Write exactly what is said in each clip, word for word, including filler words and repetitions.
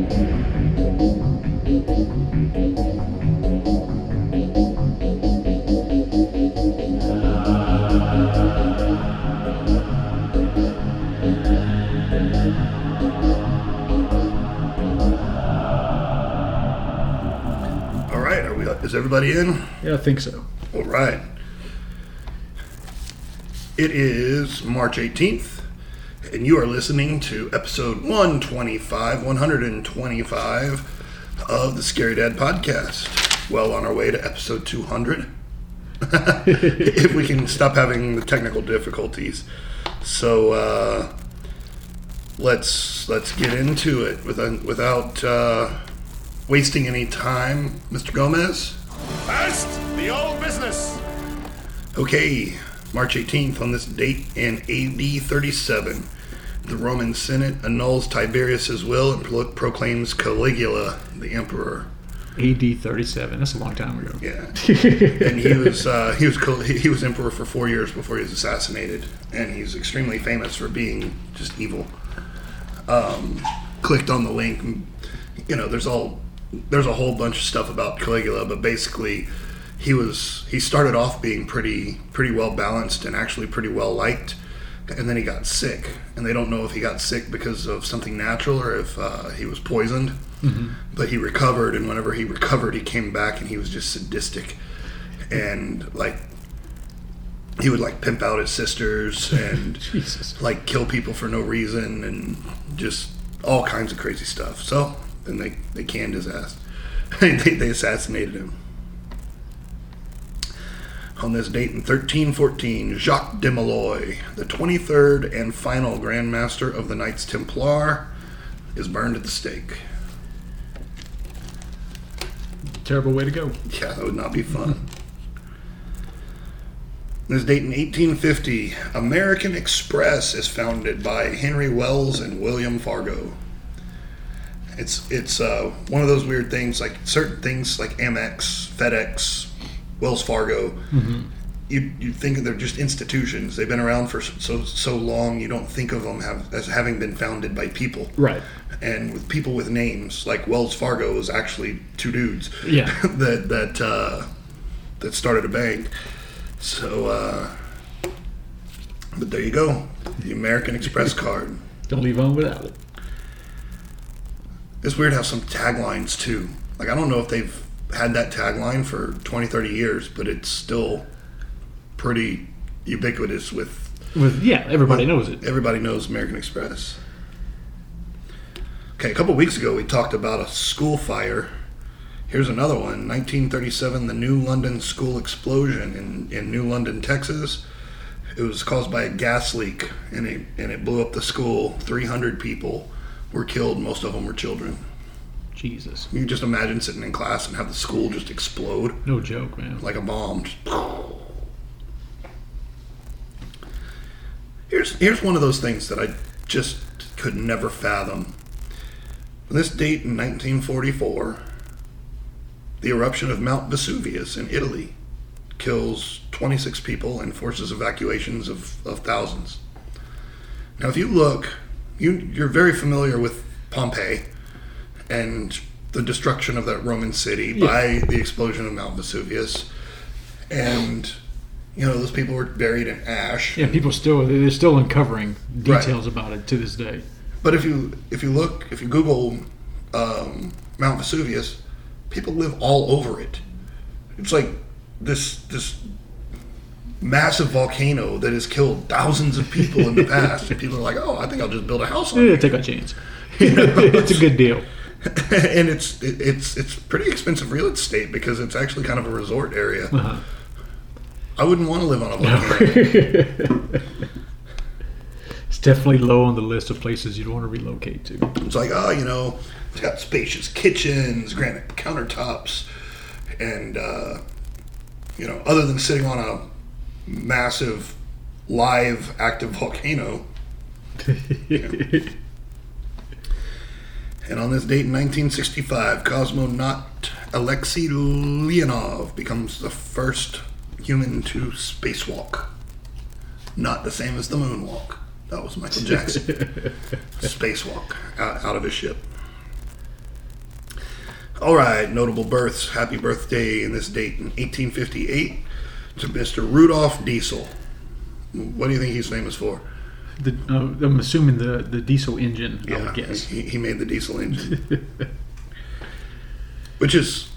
All right, are we? Is everybody in? Yeah, I think so. All right. It is March eighteenth, and you are listening to episode one twenty-five, one twenty-five of the Scary Dad Podcast. Well on our way to episode two hundred. If we can stop having the technical difficulties. So uh, let's let's get into it without, without uh, wasting any time. Mister Gomez? First, the old business. Okay, March eighteenth, on this date in A D thirty-seven, the Roman Senate annuls Tiberius's will and pro- proclaims Caligula the emperor. A D thirty-seven. That's a long time ago. Yeah, and he was uh, he was he was emperor for four years before he was assassinated, and he's extremely famous for being just evil. Um, clicked on the link, you know. There's all there's a whole bunch of stuff about Caligula, but basically, he was he started off being pretty pretty well balanced and actually pretty well liked, and then he got sick, and they don't know if he got sick because of something natural or if uh, he was poisoned. Mm-hmm. But he recovered, and whenever he recovered, he came back, and he was just sadistic, and like he would like pimp out his sisters and Jesus. like kill people for no reason, and just all kinds of crazy stuff. So then they they canned his ass. they, they assassinated him. On this date in thirteen fourteen, Jacques de Molloy, the twenty-third and final Grand Master of the Knights Templar, is burned at the stake. Terrible way to go. Yeah, that would not be fun. This date in eighteen fifty, American Express is founded by Henry Wells and William Fargo. It's it's uh, one of those weird things, like certain things like Amex, FedEx, Wells Fargo. Mm-hmm. You you think they're just institutions. They've been around for so so long. You don't think of them have, as having been founded by people. Right. And with people with names, like Wells Fargo was actually two dudes. Yeah. that that uh, that started a bank. So, uh, but there you go, the American Express card. Don't leave home without it. It's weird how some taglines too. Like I don't know if they've had that tagline for twenty, thirty years, but it's still pretty ubiquitous with... With yeah, everybody knows it. Everybody knows American Express. Okay, a couple weeks ago we talked about a school fire. Here's another one. nineteen thirty-seven, the New London school explosion in, in New London, Texas. It was caused by a gas leak, and it, and it blew up the school. three hundred people were killed. Most of them were children. Jesus. You can just imagine sitting in class and have the school just explode. No joke, man. Like a bomb. Here's here's one of those things that I just could never fathom. On this date in nineteen forty-four, the eruption of Mount Vesuvius in Italy kills twenty-six people and forces evacuations of, of thousands. Now, if you look, you, you're very familiar with Pompeii and the destruction of that Roman city yeah. by the explosion of Mount Vesuvius. And, you know, those people were buried in ash. Yeah, people still, they're still uncovering details Right. about it to this day. But if you if you look, if you Google um, Mount Vesuvius, people live all over it. It's like this this massive volcano that has killed thousands of people in the past. And people are like, oh, I think I'll just build a house on Yeah, it. take a chance. It's a good deal. And it's it, it's it's pretty expensive real estate because it's actually kind of a resort area. Uh-huh. I wouldn't want to live on a volcano. It's definitely low on the list of places you'd want to relocate to. It's like, oh, you know, it's got spacious kitchens, granite countertops, and, uh, you know, other than sitting on a massive, live, active volcano. You know. And on this date in nineteen sixty-five, cosmonaut Alexei Leonov becomes the first human to spacewalk. Not the same as the moonwalk. That was Michael Jackson. Spacewalk out, out of his ship. All right, notable births. Happy birthday in this date in eighteen fifty-eight to Mister Rudolf Diesel. What do you think he's famous for? The, uh, I'm assuming the, the diesel engine, I Yeah, would guess. he, he made the diesel engine. Which is...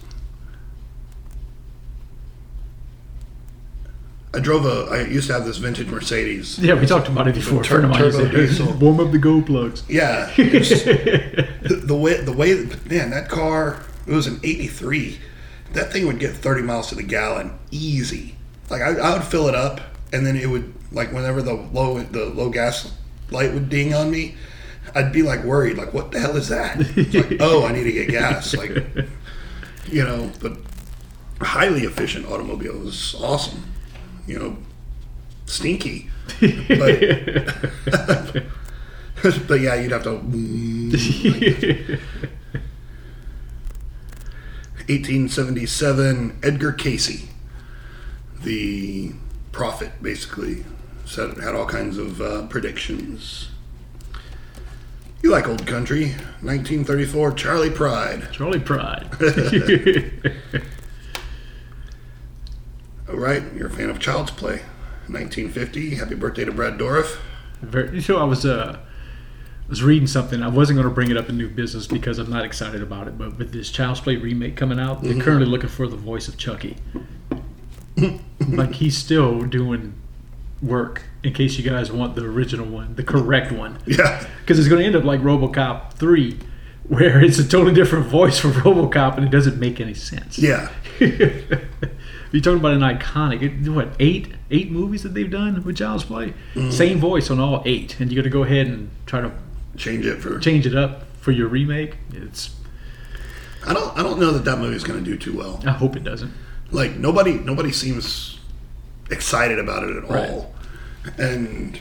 I drove a... I used to have this vintage Mercedes. Yeah, we talked about it before. A Tur- friend of mine used turbo to diesel. warm up the go plugs. Yeah. it's- the, the way... The way... Man, that car... It was an eighty-three. That thing would get thirty miles to the gallon. Easy. Like, I, I would fill it up, and then it would... Like, whenever the low the low gas light would ding on me, I'd be, like, worried. Like, what the hell is that? It's like, oh, I need to get gas. Like, you know, but highly efficient automobile. It was awesome. You know, stinky. But, but yeah, you'd have to... eighteen seventy-seven, Edgar Casey, the prophet, basically, said had all kinds of uh, predictions. You like old country. nineteen thirty-four, Charlie Pride. Charlie Pride. All right, you're a fan of Child's Play. nineteen fifty, happy birthday to Brad Dourif. Very, so I was uh, was reading something. I wasn't going to bring it up in New Business because I'm not excited about it. But with this Child's Play remake coming out, they're Mhm. currently looking for the voice of Chucky. Like, he's still doing work in case you guys want the original one, the correct one. Yeah. Because it's going to end up like RoboCop three, where it's a totally different voice for RoboCop and it doesn't make any sense. Yeah. You're talking about an iconic, what, eight eight movies that they've done with Child's Play? Mhm. Same voice on all eight. And you're going to go ahead and try to Change it for... change it up for your remake? It's. I don't I don't know that that movie's going to do too well. I hope it doesn't. Like, nobody nobody seems excited about it at Right. all. And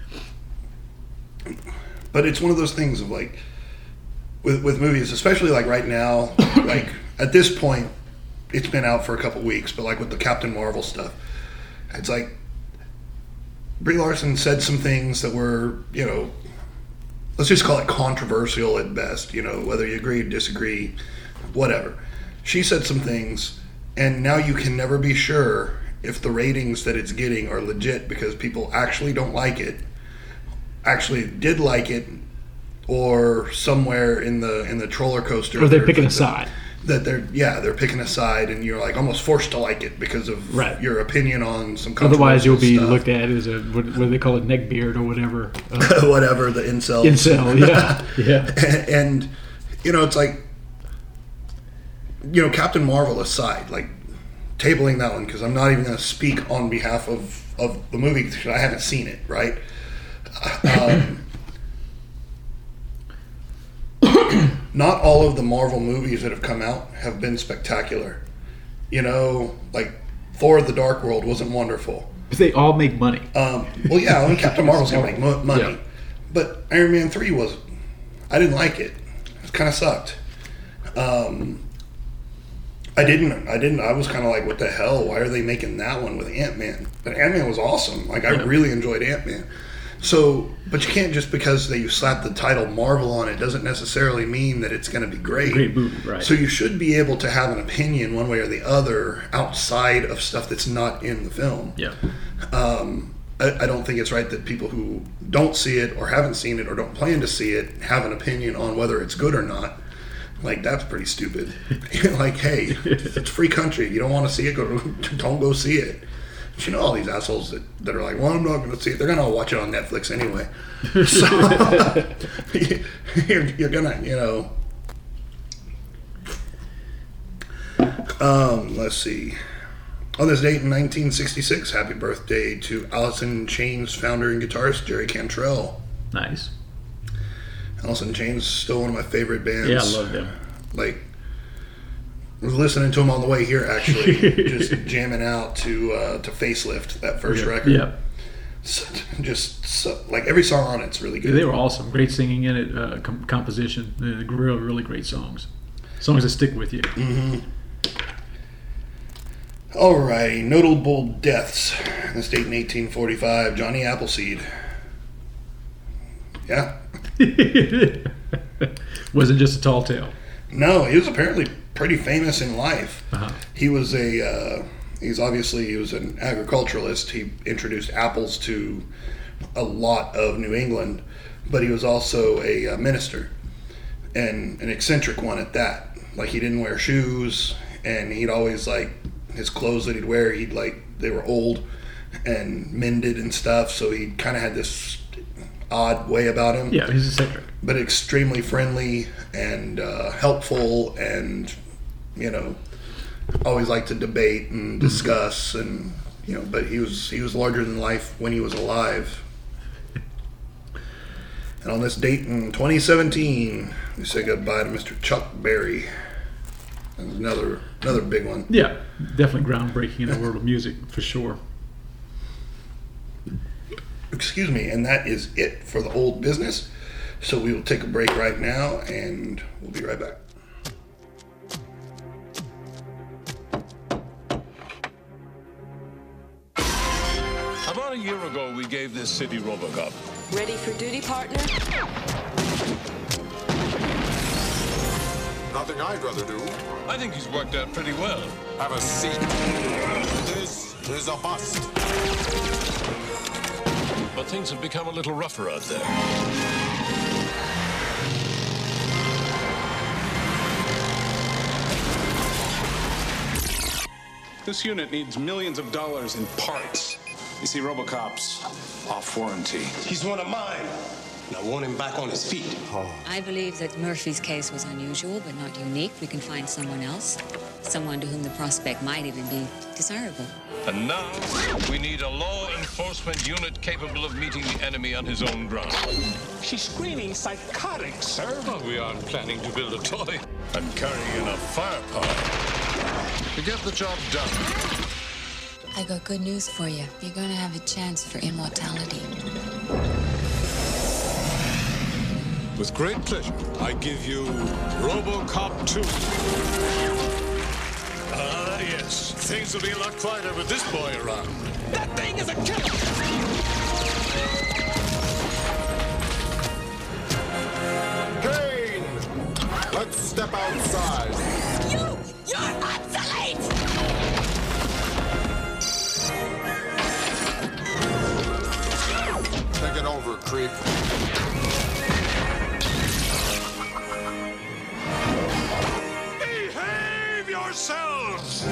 but it's one of those things of like with with movies, especially like right now, like at this point it's been out for a couple weeks, but like with the Captain Marvel stuff, it's like Brie Larson said some things that were, you know, let's just call it controversial at best, you know, whether you agree or disagree, whatever. She said some things, and now you can never be sure if the ratings that it's getting are legit because people actually don't like it, actually did like it, or somewhere in the in the troller coaster. Or they're picking a that- side. That they're yeah they're picking a side, and you're like almost forced to like it because of Right. your opinion on some. Otherwise, you'll be controversial looked at as a, what, what do they call it, neckbeard or whatever. Uh, stuff. Whatever the incel. incel, yeah. yeah. and, and you know, it's like, you know, Captain Marvel aside, like tabling that one because I'm not even going to speak on behalf of of the movie because I haven't seen it, right? Um, not all of the Marvel movies that have come out have been spectacular. You know, like Thor: The Dark World wasn't wonderful. But they all make money. Um, well, yeah, I mean, Captain Marvel's gonna make mo- money, Yeah. but Iron Man three was, I didn't like it. It kind of sucked. Um, I didn't. I didn't. I was kind of like, what the hell? Why are they making that one with Ant Man? But Ant Man was awesome. Like I Yeah. really enjoyed Ant Man. So, but you can't just because they you slap the title Marvel on it doesn't necessarily mean that it's going to be great. Great movie, right. So you should be able to have an opinion one way or the other outside of stuff that's not in the film. Yeah. Um, I, I don't think it's right that people who don't see it or haven't seen it or don't plan to see it have an opinion on whether it's good or not. Like, that's pretty stupid. Like, hey, it's free country. You don't want to see it, go don't go see it. But you know all these assholes that, that are like, well, I'm not going to see it. They're going to watch it on Netflix anyway. So you're, you're going to, you know. Um, let's see. On this date in nineteen sixty-six, happy birthday to Alice in Chains founder and guitarist Jerry Cantrell. Nice. Alice in Chains is still one of my favorite bands. Yeah, I love them. Like, I was listening to them on the way here, actually, just jamming out to uh, to Facelift, that first Yeah. record. Yeah. So, just so, like every song on it's really good. They were awesome. Great singing in it, uh, com- composition, uh, real, really great songs. Songs that stick with you. Mm-hmm. Alrighty, notable deaths. This date in eighteen forty-five, Johnny Appleseed. Yeah. Wasn't just a tall tale. No, he was apparently pretty famous in life. Uh-huh. He was a uh, he's obviously he was an agriculturalist. He introduced apples to a lot of New England, but he was also a uh, minister, and an eccentric one at that. Like, he didn't wear shoes, and he'd always, like, his clothes that he'd wear, he'd like they were old and mended and stuff, so he kind of had this odd way about him. Yeah, he's eccentric. But extremely friendly and uh, helpful, and, you know, always liked to debate and discuss, and, you know, but he was he was larger than life when he was alive. And on this date in twenty seventeen, we say goodbye to Mister Chuck Berry. That's another another big one. Yeah, definitely groundbreaking in the world of music, for sure. Excuse me, and that is it for the old business. So we will take a break right now, and we'll be right back. About a year ago, we gave this city Robocop. Ready for duty, partner? Nothing I'd rather do. I think he's worked out pretty well. Have a seat. This is a bust. But things have become a little rougher out there. This unit needs millions of dollars in parts. You see, Robocop's off warranty. He's one of mine, and I want him back on his feet. I believe that Murphy's case was unusual, but not unique. We can find someone else, someone to whom the prospect might even be desirable. And now, we need a law enforcement unit capable of meeting the enemy on his own ground. She's screaming psychotic, sir. Well, we aren't planning to build a toy and carry enough firepower to get the job done. I got good news for you. You're gonna have a chance for immortality. With great pleasure, I give you Robocop two. Ah, yes. Things will be a lot quieter with this boy around. That thing is a killer! Kane! Let's step outside. You! You're obsolete! Take it over, creep. Behave yourselves!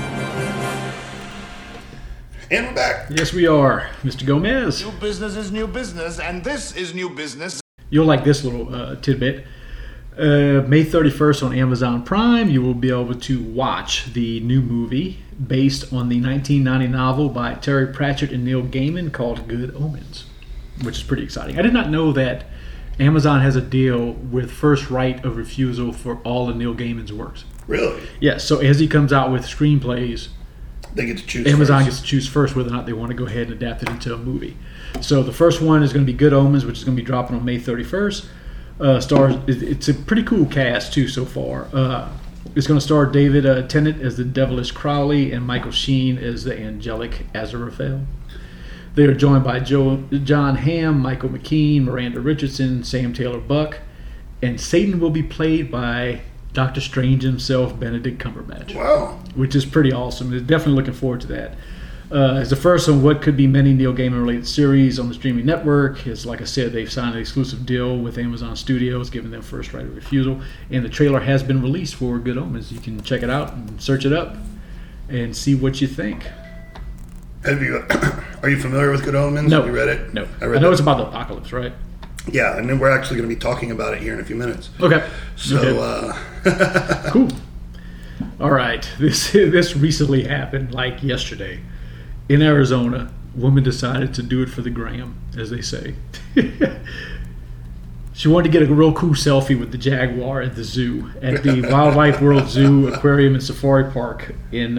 And we're back. Yes, we are. Mister Gomez. New business is new business, and this is new business. You'll like this little uh, tidbit. Uh, May thirty-first on Amazon Prime, you will be able to watch the new movie based on the nineteen ninety novel by Terry Pratchett and Neil Gaiman called Good Omens, which is pretty exciting. I did not know that Amazon has a deal with first right of refusal for all of Neil Gaiman's works. Really? Yes, so as he comes out with screenplays, They get to choose Amazon first. gets to choose first whether or not they want to go ahead and adapt it into a movie. So the first one is going to be Good Omens, which is going to be dropping on May thirty-first. Uh, stars, it's a pretty cool cast too so far. Uh, it's going to star David uh, Tennant as the devilish Crowley and Michael Sheen as the angelic Aziraphale. They are joined by Joe, John Hamm, Michael McKean, Miranda Richardson, Sam Taylor Buck, and Satan will be played by Doctor Strange himself, Benedict Cumberbatch. Wow. Which is pretty awesome. They're definitely looking forward to that. Uh, it's the first on what could be many Neil Gaiman-related series on the streaming network. As like I said, they've signed an exclusive deal with Amazon Studios, giving them first right of refusal. And the trailer has been released for Good Omens. You can check it out and search it up and see what you think. Have you? Are you familiar with Good Omens? No. Have you read it? No. I I, read know that. it's about the apocalypse, right? Yeah, and then we're actually going to be talking about it here in a few minutes. Okay. So, Okay. uh, Cool. All right. This this recently happened, like yesterday. In Arizona, woman decided to do it for the gram, as they say. She wanted to get a real cool selfie with the jaguar at the zoo, at the Wildlife World Zoo, Aquarium, and Safari Park in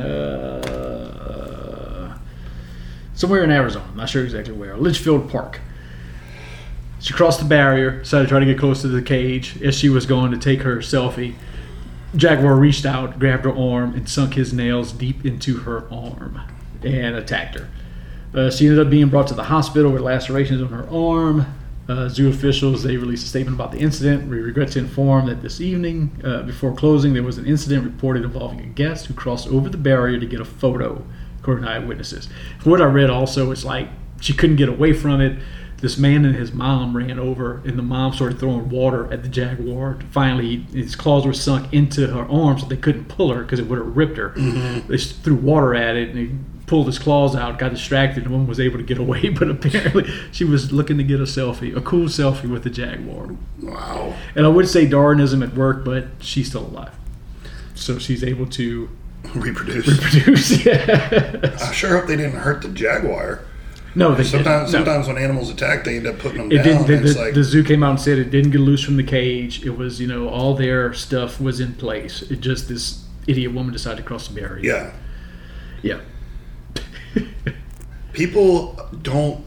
uh, somewhere in Arizona. I'm not sure exactly where. Litchfield Park. She crossed the barrier, decided to try to get close to the cage. As she was going to take her selfie, jaguar reached out, grabbed her arm, and sunk his nails deep into her arm and attacked her. Uh, she ended up being brought to the hospital with lacerations on her arm. Uh, zoo officials, they released a statement about the incident. We regret to inform that this evening, uh, before closing, there was an incident reported involving a guest who crossed over the barrier to get a photo, according to eyewitnesses. From what I read also, it's like she couldn't get away from it. This man and his mom ran over, and the mom started throwing water at the jaguar. Finally, his claws were sunk into her arms, so they couldn't pull her because it would have ripped her. Mm-hmm. They threw water at it, and he pulled his claws out, got distracted, and the woman was able to get away. But apparently, she was looking to get a selfie, a cool selfie with the jaguar. Wow. And I would say Darwinism at work, but she's still alive. So she's able to reproduce. Reproduce, yeah. I sure hope they didn't hurt the jaguar. No, they sometimes didn't. No. sometimes when animals attack, they end up putting them it down. Didn't, the, it's the, like, the zoo came out and said it didn't get loose from the cage. It was, you know, all their stuff was in place. It just this idiot woman decided to cross the barrier. Yeah. Yeah. People don't.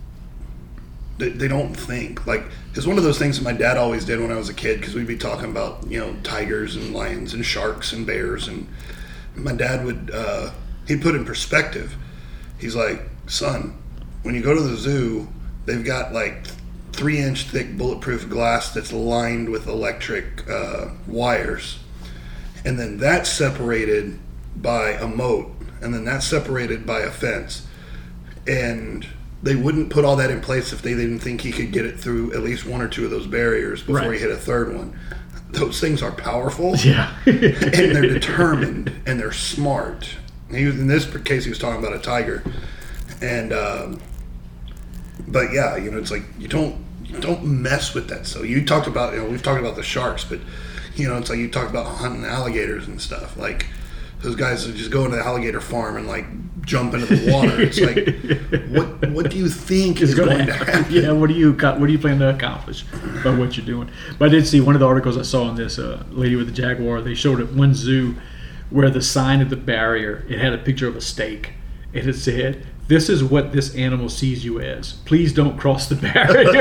They, they don't think. Like, it's one of those things that my dad always did when I was a kid, because we'd be talking about, you know, tigers and lions and sharks and bears, and my dad would uh, he'd put in perspective. He's like, son, when you go to the zoo, they've got like three inch thick bulletproof glass that's lined with electric uh, wires. And then that's separated by a moat. And then that's separated by a fence. And they wouldn't put all that in place if they didn't think he could get it through at least one or two of those barriers before Right. he hit a third one. Those things are powerful. Yeah. And they're determined and they're smart. He was, in this case, he was talking about a tiger. And um, but yeah, you know, it's like you don't you don't mess with that. So you talked about, you know, we've talked about the sharks, but you know, it's like you talked about hunting alligators and stuff. Like those guys that just go into the alligator farm and like jump into the water. It's like, what what do you think is going to happen? Yeah, what do you what do you plan to accomplish by what you're doing? But I did see one of the articles I saw on this uh, lady with the jaguar. They showed at one zoo where the sign of the barrier, it had a picture of a steak, and it said, "This is what this animal sees you as. Please don't cross the barrier."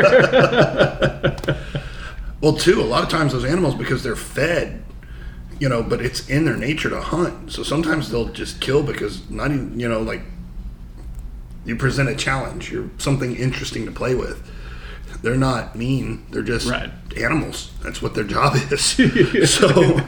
Well, too, a lot of times those animals, because they're fed, you know, but it's in their nature to hunt. So sometimes they'll just kill because not even, you know, like you present a challenge. You're something interesting to play with. They're not mean. They're just right. animals. That's what their job is. So...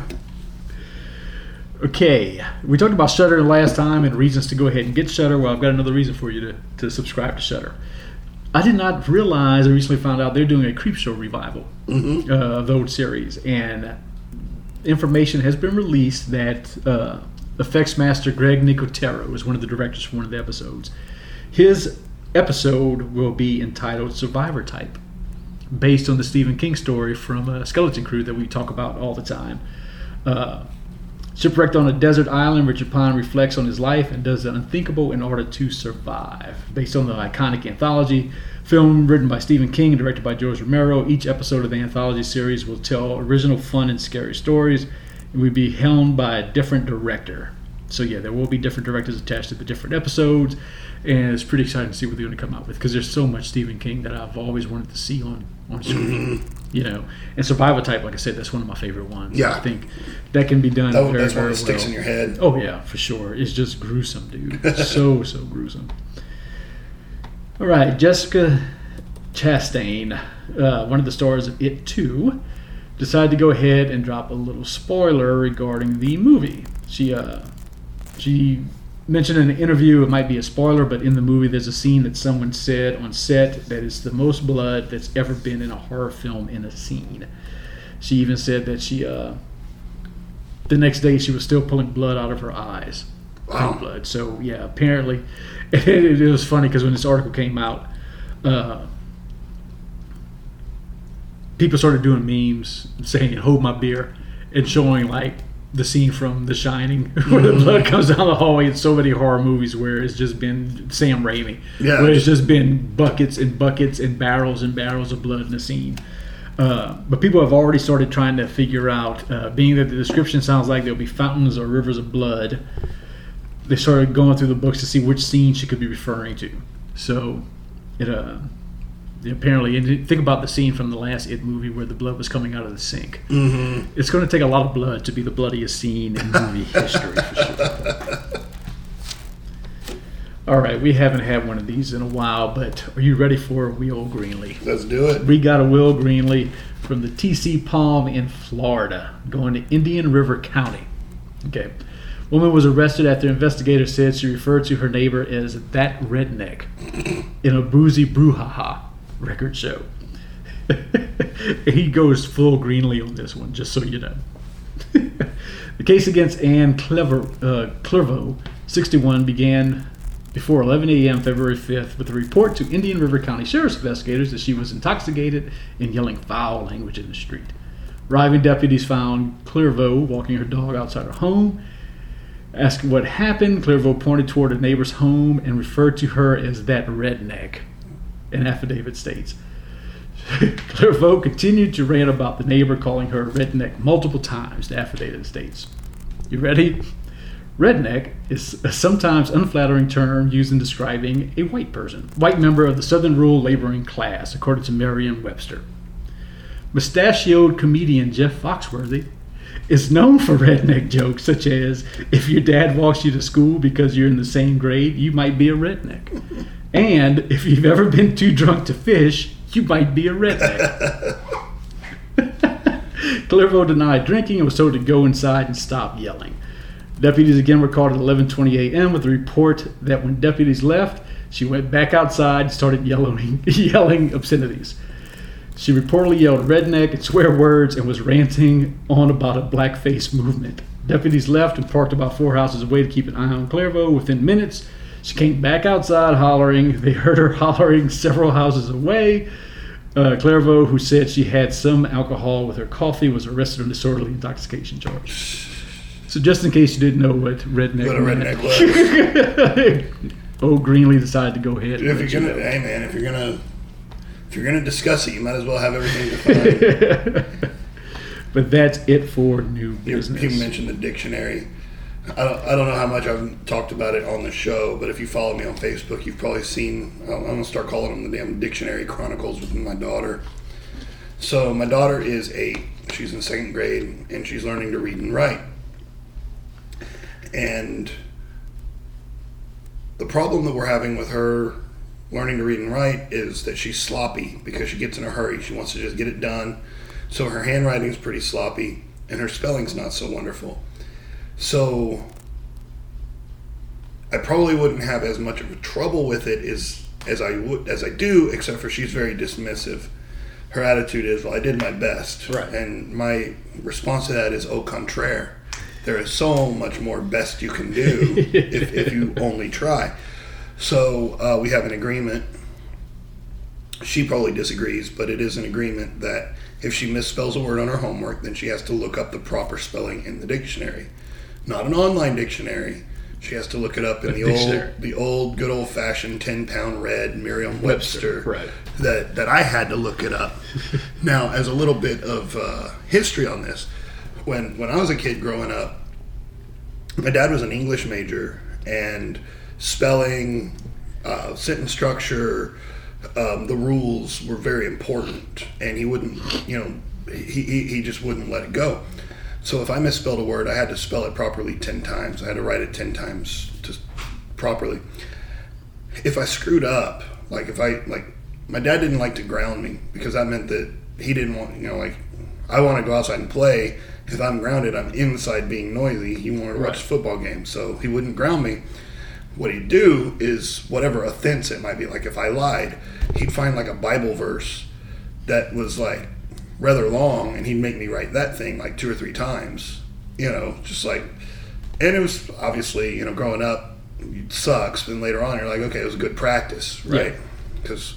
Okay, we talked about Shudder last time and reasons to go ahead and get Shudder. Well, I've got another reason for you to, to subscribe to Shudder. I did not realize, I recently found out they're doing a Creepshow revival mm-hmm. uh, of the old series. And information has been released that uh, effects master Greg Nicotero is one of the directors for one of the episodes. His episode will be entitled Survivor Type, based on the Stephen King story from uh, Skeleton Crew that we talk about all the time. Uh, Shipwrecked on a desert island, Richard Pine reflects on his life and does the unthinkable in order to survive. Based on the iconic anthology film written by Stephen King and directed by George Romero, each episode of the anthology series will tell original, fun, and scary stories and will be helmed by a different director. So yeah, there will be different directors attached to the different episodes, and it's pretty exciting to see what they're going to come out with, because there's so much Stephen King that I've always wanted to see on, on screen. Mm-hmm. You know, and Survival Type, like I said, that's one of my favorite ones. Yeah. I think that can be done that, very, that's very one that sticks well. in your head. Oh, yeah, for sure. It's just gruesome, dude. so, so gruesome. All right, Jessica Chastain, uh, one of the stars of It two, decided to go ahead and drop a little spoiler regarding the movie. She, uh, she mentioned in an interview, it might be a spoiler, but in the movie there's a scene that someone said on set that is the most blood that's ever been in a horror film in a scene. She even said that she, uh, the next day she was still pulling blood out of her eyes. Wow. Blood. So yeah, apparently, it, it was funny because when this article came out, uh, people started doing memes saying, "Hold my beer," and showing like the scene from The Shining where the blood comes down the hallway in so many horror movies where it's just been Sam Raimi. Yeah. Where it's just been buckets and buckets and barrels and barrels of blood in the scene. Uh, but people have already started trying to figure out, uh, being that the description sounds like there'll be fountains or rivers of blood, they started going through the books to see which scene she could be referring to. So it uh, apparently, and think about the scene from the last It movie where the blood was coming out of the sink. Mm-hmm. It's going to take a lot of blood to be the bloodiest scene in movie history, for sure. All right, we haven't had one of these in a while, but are you ready for Will Greenlee? Let's do it. We got a Will Greenlee from the T C Palm in Florida, going to Indian River County. Okay. Woman was arrested after investigators said she referred to her neighbor as that redneck in a Boozy Brouhaha record show. He goes full Greenlee on this one, just so you know. The case against Ann Clever, uh, Clervaux, sixty-one, began before eleven a.m. February fifth with a report to Indian River County Sheriff's investigators that she was intoxicated and yelling foul language in the street. Arriving deputies found Clervaux walking her dog outside her home. Asking what happened, Clervaux pointed toward a neighbor's home and referred to her as that redneck, an affidavit states. Clervaux continued to rant about the neighbor calling her a redneck multiple times, the affidavit states. You ready? Redneck is a sometimes unflattering term used in describing a white person, white member of the Southern rural laboring class, according to Merriam-Webster. Mustachioed comedian Jeff Foxworthy is known for redneck jokes such as, if your dad walks you to school because you're in the same grade, you might be a redneck. And if you've ever been too drunk to fish, you might be a redneck. Clervaux denied drinking and was told to go inside and stop yelling. Deputies again were called at eleven twenty a.m. with a report that when deputies left, she went back outside and started yelling, yelling obscenities. She reportedly yelled redneck and swear words and was ranting on about a blackface movement. Deputies left and parked about four houses away to keep an eye on Clervaux. Within minutes, she came back outside hollering. They heard her hollering several houses away. Uh, Clervaux, who said she had some alcohol with her coffee, was arrested on disorderly intoxication charge. So just in case you didn't know what redneck, what a redneck was. Oh, Greenlee decided to go ahead. Dude, if you're gonna, you know. Hey man, if you're gonna, if you're gonna discuss it, you might as well have everything defined. But that's it for new business. You mentioned the dictionary. I don't, I don't know how much I've talked about it on the show, but if you follow me on Facebook, you've probably seen, I'm going to start calling them the damn Dictionary Chronicles with my daughter. So my daughter is eight, she's in second grade, and she's learning to read and write. And the problem that we're having with her learning to read and write is that she's sloppy because she gets in a hurry. She wants to just get it done. So her handwriting's pretty sloppy, and her spelling's not so wonderful. So I probably wouldn't have as much of a trouble with it as as I would as I do, except for she's very dismissive. Her attitude is, well, I did my best. Right. And my response to that is au contraire. There is so much more best you can do if, if you only try. So uh, we have an agreement. She probably disagrees, but it is an agreement that if she misspells a word on her homework, then she has to look up the proper spelling in the dictionary. Not an online dictionary. She has to look it up in the old, the old, good old-fashioned ten-pound red Merriam-Webster right. that that I had to look it up. Now, as a little bit of uh, history on this, when when I was a kid growing up, my dad was an English major, and spelling, uh, sentence structure, um, the rules were very important, and he wouldn't, you know, he, he he just wouldn't let it go. So if I misspelled a word, I had to spell it properly ten times. I had to write it ten times to properly. If I screwed up, like if I, like, my dad didn't like to ground me because that meant that he didn't want, you know, like, I want to go outside and play. If I'm grounded, I'm inside being noisy. He wanted to watch Right. football games, so he wouldn't ground me. What he'd do is whatever offense it might be, like if I lied, he'd find like a Bible verse that was like rather long, and he'd make me write that thing like two or three times, you know, just like, and it was obviously, you know, growing up, it sucks, but then later on, you're like, okay, it was a good practice, right? Because,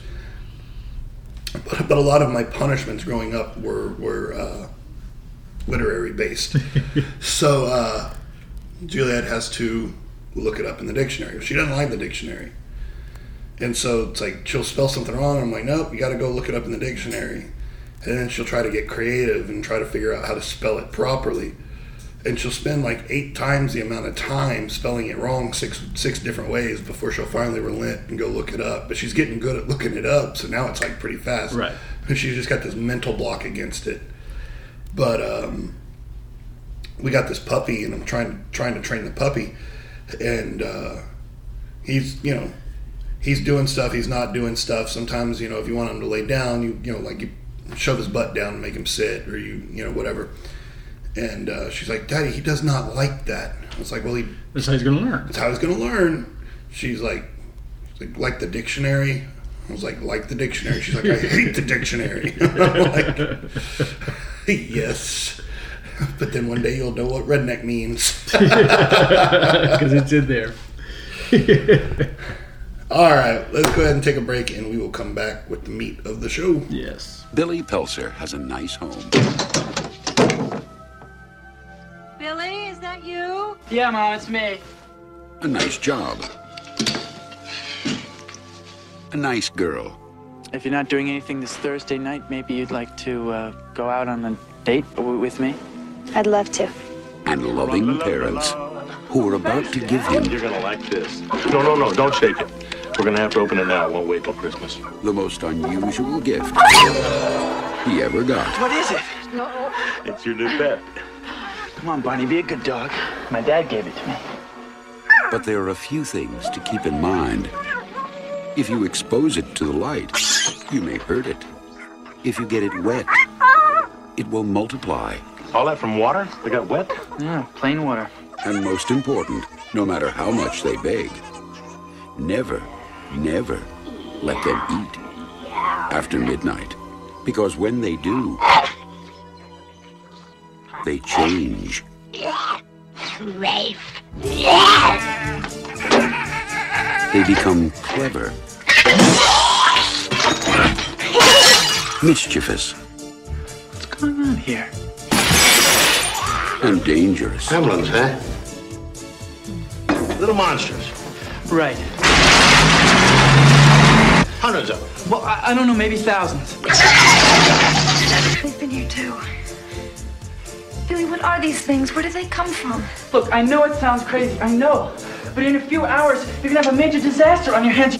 but, but a lot of my punishments growing up were, were uh, literary based. So, uh, Juliet has to look it up in the dictionary. She doesn't like the dictionary. And so it's like, she'll spell something wrong, and I'm like, nope, you got to go look it up in the dictionary. And then she'll try to get creative and try to figure out how to spell it properly. And she'll spend like eight times the amount of time spelling it wrong six six different ways before she'll finally relent and go look it up. But she's getting good at looking it up, so now it's like pretty fast. Right. And she's just got this mental block against it. But um, we got this puppy, and I'm trying trying to train the puppy. And uh, he's you know he's doing stuff, he's not doing stuff. Sometimes, you know, if you want him to lay down, you you know like you shove his butt down and make him sit, or you you know whatever. And uh, she's like, Daddy, he does not like that. I was like, well, he That's how he's going to learn. That's how he's going to learn. She's like, she's like, like the dictionary. I was like, like the dictionary. She's like, I hate the dictionary. I'm like, yes. But then one day you'll know what redneck means. Because it's in there. All right, let's go ahead and take a break, and we will come back with the meat of the show. Yes. Billy Peltzer has a nice home. Billy, is that you? Yeah, Mom, it's me. A nice job. A nice girl. If you're not doing anything this Thursday night, maybe you'd like to uh, go out on a date w- with me? I'd love to. And loving parents who are about to give him... You're gonna like this. No, no, no, don't shake it. We're gonna have to open it now. It won't wait till Christmas. The most unusual gift he ever got. What is it? No. It's your new pet. Come on, Barney, be a good dog. My dad gave it to me. But there are a few things to keep in mind. If you expose it to the light, you may hurt it. If you get it wet, it will multiply. All that from water? They got wet? Yeah, plain water. And most important, no matter how much they beg, never, never let them eat after midnight. Because when they do, they change. Rafe. They become clever, mischievous, What's going on here? and dangerous. Gremlins, huh? Little monsters. Right. Hundreds of them. Well, I, I don't know, maybe thousands. They've been here too. Billy, what are these things? Where do they come from? Look, I know it sounds crazy, I know. But in a few hours, you're gonna have a major disaster on your hands.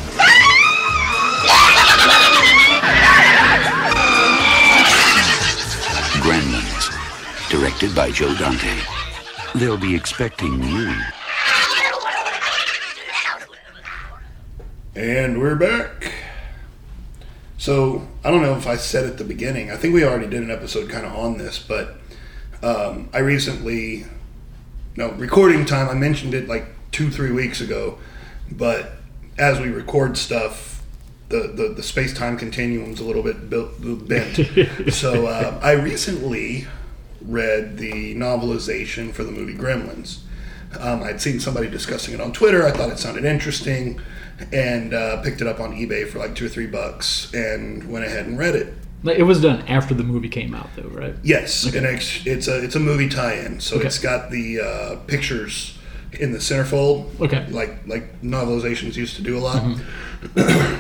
Gremlins, directed by Joe Dante. They'll be expecting you. And we're back. So, I don't know if I said at the beginning, I think we already did an episode kind of on this, but um, I recently, no, recording time, I mentioned it like two, three weeks ago, but as we record stuff, the, the, the space-time continuum's a little bit built, bent. So, uh, I recently read the novelization for the movie Gremlins. Um, I'd seen somebody discussing it on Twitter. I thought it sounded interesting, and uh, picked it up on eBay for like two or three bucks, and went ahead and read it. Like, it was done after the movie came out, though, right? Yes, Okay. and it's, it's a it's a movie tie-in, so Okay. it's got the uh, pictures in the centerfold, Okay. like like novelizations used to do a lot. Mm-hmm.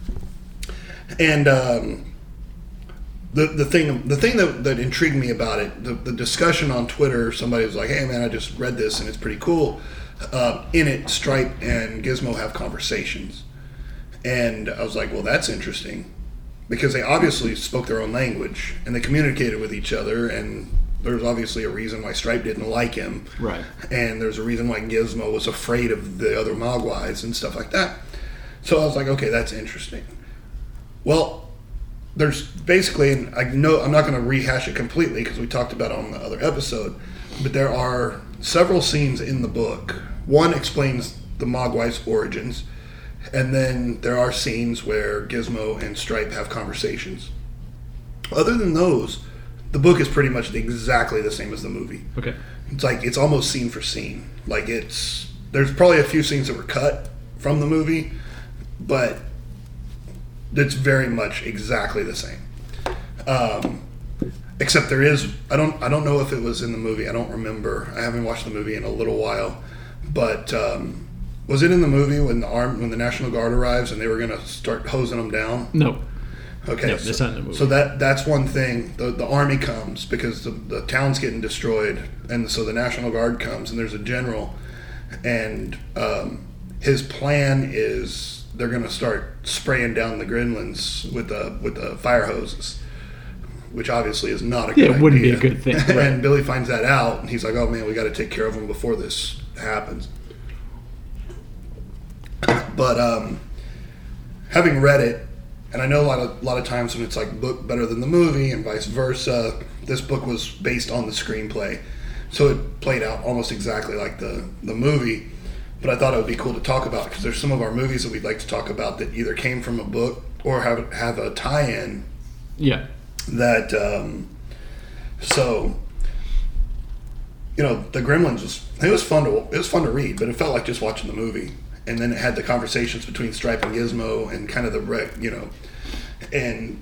And um, the the thing the thing that, that intrigued me about it, the, the discussion on Twitter, somebody was like, "Hey man, I just read this and it's pretty cool." Uh, in it, Stripe and Gizmo have conversations, and I was like, "Well, that's interesting," because they obviously spoke their own language and they communicated with each other, and there's obviously a reason why Stripe didn't like him, Right. and there's a reason why Gizmo was afraid of the other Mogwais and stuff like that. So I was like, okay, that's interesting. Well, there's basically, and I know I'm not going to rehash it completely because we talked about it on the other episode, but there are several scenes in the book. One explains the Mogwai's origins, and then there are scenes where Gizmo and Stripe have conversations. Other than those, the book is pretty much exactly the same as the movie. Okay. It's like, it's almost scene for scene. Like, it's, there's probably a few scenes that were cut from the movie, but it's very much exactly the same. Um, except there is, I don't, I don't know if it was in the movie. I don't remember. I haven't watched the movie in a little while, but um, was it in the movie when the arm, when the National Guard arrives and they were going to start hosing them down? No. Okay, No, so, that's not in the movie. so that that's one thing. The the army comes because the, the town's getting destroyed, and so the National Guard comes, and there's a general, and um, his plan is they're going to start spraying down the Gremlins with the with the fire hoses, which obviously is not a good Yeah, it wouldn't be idea. a good thing, right. And Billy finds that out, and he's like, "Oh man, we got to take care of them before this happens." But um, having read it, and I know a lot of a lot of times when it's like book better than the movie and vice versa, this book was based on the screenplay, so it played out almost exactly like the the movie. But I thought it would be cool to talk about because there's some of our movies that we'd like to talk about that either came from a book or have have a tie-in. Yeah. That um, so. You know, the Gremlins was it was fun to it was fun to read, but it felt like just watching the movie. And then it had the conversations between Stripe and Gizmo and kind of the wreck, you know, and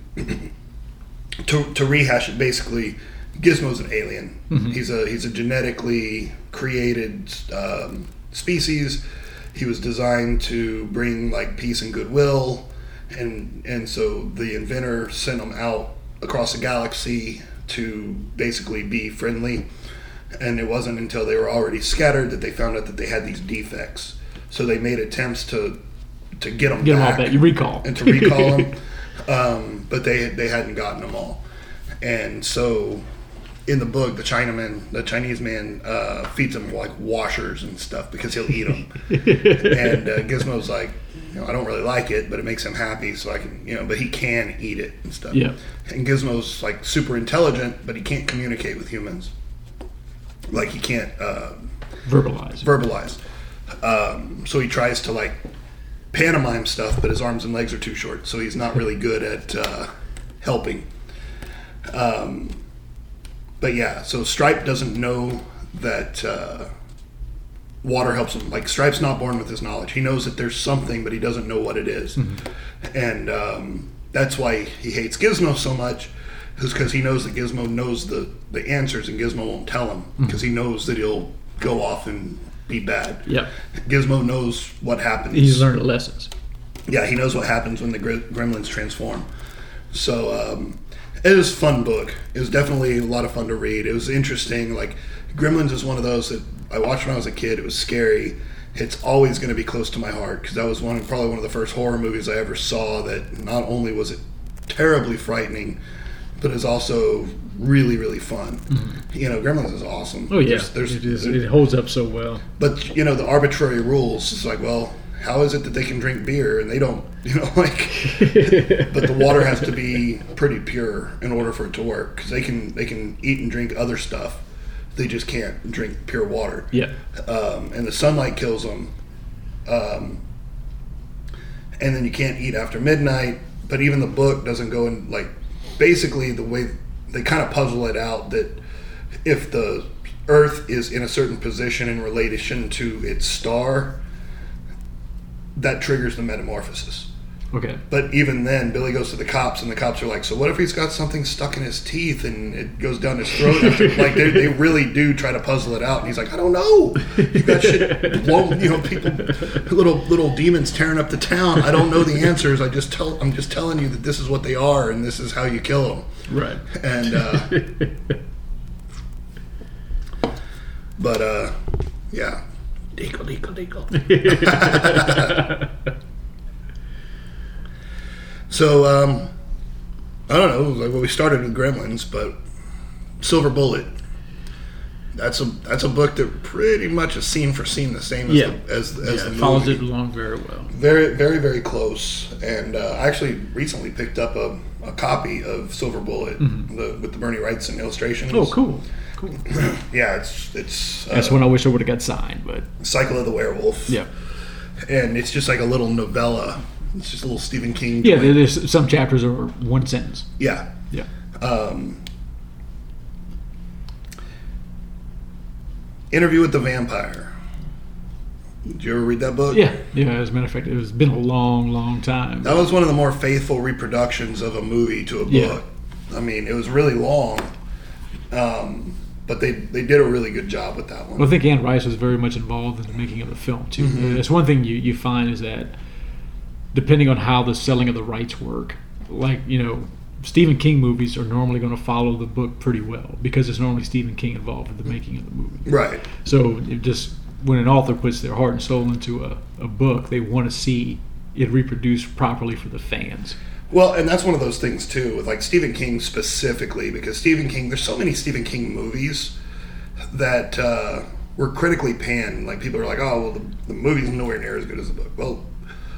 to to rehash it, basically, Gizmo's an alien. Mm-hmm. He's a he's a genetically created um, species. He was designed to bring like peace and goodwill, and and so the inventor sent him out across the galaxy to basically be friendly. And it wasn't until they were already scattered that they found out that they had these defects. So they made attempts to to get them get back. them all back. You recall. And to recall them. Um, but they they hadn't gotten them all. And so in the book, the Chinaman, the Chinese man uh, feeds them like washers and stuff because he'll eat them. And uh, Gizmo's like, you know, I don't really like it, but it makes him happy, so I can, you know, but he can eat it and stuff. Yeah. And Gizmo's like super intelligent, but he can't communicate with humans. Like he can't uh, verbalize. Verbalize. Um, so he tries to like pantomime stuff, but his arms and legs are too short, so he's not really good at uh, helping. Um, but yeah, so Stripe doesn't know that uh, water helps him. Like Stripe's not born with this knowledge. He knows that there's something, but he doesn't know what it is. Mm-hmm. And um, that's why he hates Gizmo so much. Is because he knows that Gizmo knows the, the answers and Gizmo won't tell him because mm-hmm. he knows that he'll go off and be bad. Yep. Gizmo knows what happens. He's learned lessons. Yeah, he knows what happens when the gremlins transform. So um, it was a fun book. It was definitely a lot of fun to read. It was interesting. Like Gremlins is one of those that I watched when I was a kid. It was scary. It's always going to be close to my heart because that was one probably one of the first horror movies I ever saw that not only was it terribly frightening, but it's also really, really fun. Mm-hmm. You know, Gremlins is awesome. Oh, yeah. There's, there's, it, is, it holds up so well. But, you know, the arbitrary rules, it's like, well, how is it that they can drink beer and they don't, you know, like... but the water has to be pretty pure in order for it to work because they can, they can eat and drink other stuff. They just can't drink pure water. Yeah. Um, and the sunlight kills them. Um, and then you can't eat after midnight. But even the book doesn't go in, like... Basically, the way they kind of puzzle it out that if the Earth is in a certain position in relation to its star, that triggers the metamorphosis. Okay. But even then, Billy goes to the cops, and the cops are like, so what if he's got something stuck in his teeth and it goes down his throat? After, like, they, they really do try to puzzle it out. And he's like, I don't know. You've got shit blown, you know, people, little little demons tearing up the town. I don't know the answers. I just tell, I'm just telling you that this is what they are, and this is how you kill them. Right. And, uh, but, uh, yeah. Deagle, deagle, deagle. So, um, I don't know, like well, we started with Gremlins, but Silver Bullet, that's a that's a book that pretty much is scene for scene the same as yeah. the, as, as yeah, the it movie. Follows it along very well. Very, very, very close. And uh, I actually recently picked up a, a copy of Silver Bullet mm-hmm. the, with the Bernie Wrightson illustrations. Oh, cool. Cool. yeah, it's... it's uh, that's when I wish I would have got signed, but... Cycle of the Werewolf. Yeah. And it's just like a little novella. It's just a little Stephen King. Yeah, there's some chapters are one sentence. Yeah. Yeah. Um, Interview with the Vampire. Did you ever read that book? Yeah. Yeah, as a matter of fact, it's been a long, long time. That was one of the more faithful reproductions of a movie to a book. Yeah. I mean, it was really long, um, but they, they did a really good job with that one. Well, I think Anne Rice was very much involved in the making of the film, too. Mm-hmm. That's one thing you, you find is that depending on how the selling of the rights work, like, you know, Stephen King movies are normally going to follow the book pretty well because it's normally Stephen King involved in the making of the movie. Right. So it just when an author puts their heart and soul into a, a book, they want to see it reproduced properly for the fans. Well, and that's one of those things, too, with like Stephen King specifically, because Stephen King, there's so many Stephen King movies that uh, were critically panned. Like, people are like, oh, well, the, the movie's nowhere near as good as the book. Well,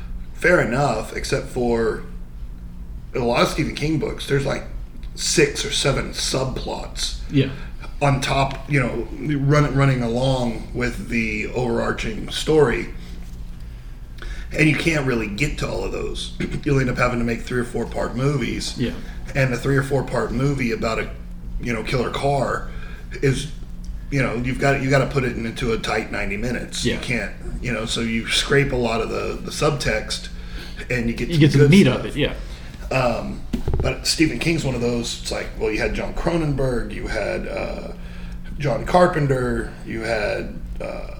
fair enough, except for in a lot of Stephen King books, there's like six or seven subplots. Yeah. On top, you know, run, running along with the overarching story. And you can't really get to all of those. You'll end up having to make three or four part movies. Yeah. And a three or four part movie about a, you know, killer car is, you know, you've got you got to put it into a tight ninety minutes. Yeah. You can't, you know, so you scrape a lot of the, the subtext and you get you to get the to the good meat stuff. of it. Yeah. Um, but Stephen King's one of those. It's like, well, you had John Cronenberg, you had uh, John Carpenter, you had uh,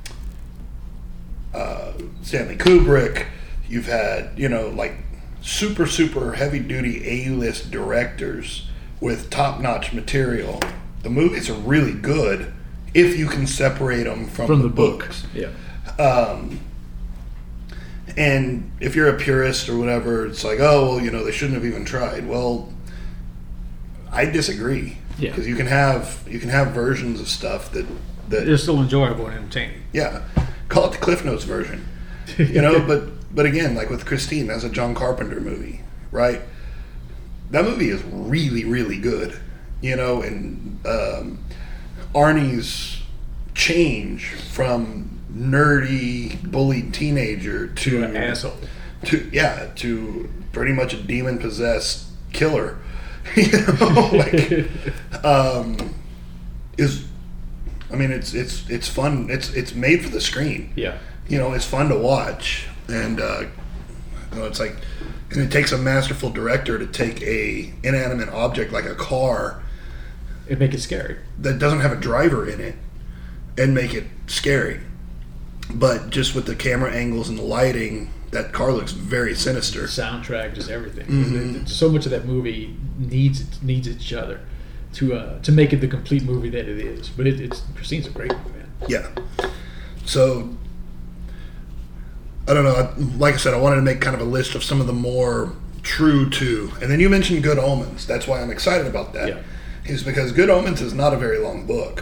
uh, Stanley Kubrick. You've had, you know, like super super heavy duty A-list directors with top notch material. The movies are really good if you can separate them from, From the, the book. books. Yeah. Um, and if you're a purist or whatever, it's like, oh, well, you know, they shouldn't have even tried. Well, I disagree. Yeah. Because you can have you can have versions of stuff that that It's still enjoyable and entertaining. yeah, call it the Cliff Notes version. You know, but but again, like with Christine, that's a John Carpenter movie, right? That movie is really really good. You know, and um, Arnie's change from nerdy bullied teenager to, To an asshole. to yeah to pretty much a demon possessed killer, you know, like um, is I mean it's it's it's fun. It's it's made for the screen. Yeah. You know, it's fun to watch, and uh, you know, it's like, and it takes a masterful director to take a inanimate object like a car and make it scary that doesn't have a driver in it and make it scary. But just with the camera angles and the lighting, that car looks very sinister. The soundtrack, just everything. Mm-hmm. So much of that movie needs needs each other to uh, to make it the complete movie that it is. But it, it's Christine's a great movie, man. Yeah. So I don't know. Like I said, I wanted to make kind of a list of some of the more true to. And then you mentioned Good Omens. That's why I'm excited about that. Yeah. Is because Good Omens is not a very long book,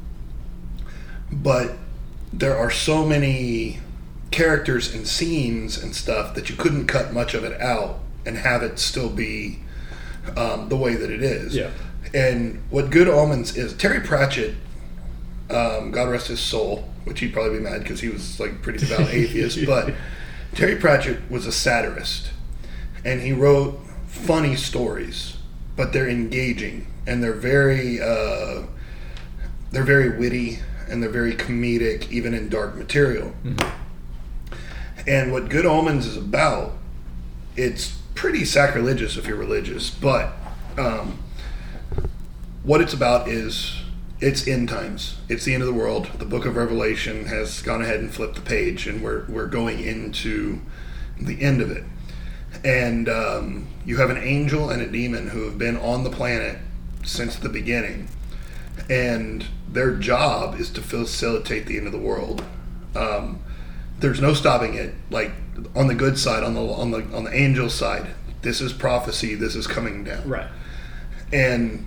but there are so many characters and scenes and stuff that you couldn't cut much of it out and have it still be um, the way that it is. Yeah. And what Good Omens is, Terry Pratchett, um, God rest his soul, which he'd probably be mad because he was like pretty devout atheist, but Terry Pratchett was a satirist, and he wrote funny stories, but they're engaging and they're very uh, they're very witty and they're very comedic, even in dark material. Mm-hmm. And what Good Omens is about, it's pretty sacrilegious if you're religious, but um, what it's about is it's end times. It's the end of the world. The Book of Revelation has gone ahead and flipped the page, and we're we're going into the end of it. And um, you have an angel and a demon who have been on the planet since the beginning, and their job is to facilitate the end of the world. Um, there's no stopping it. Like on the good side, on the on the on the angel side, this is prophecy. This is coming down. Right. And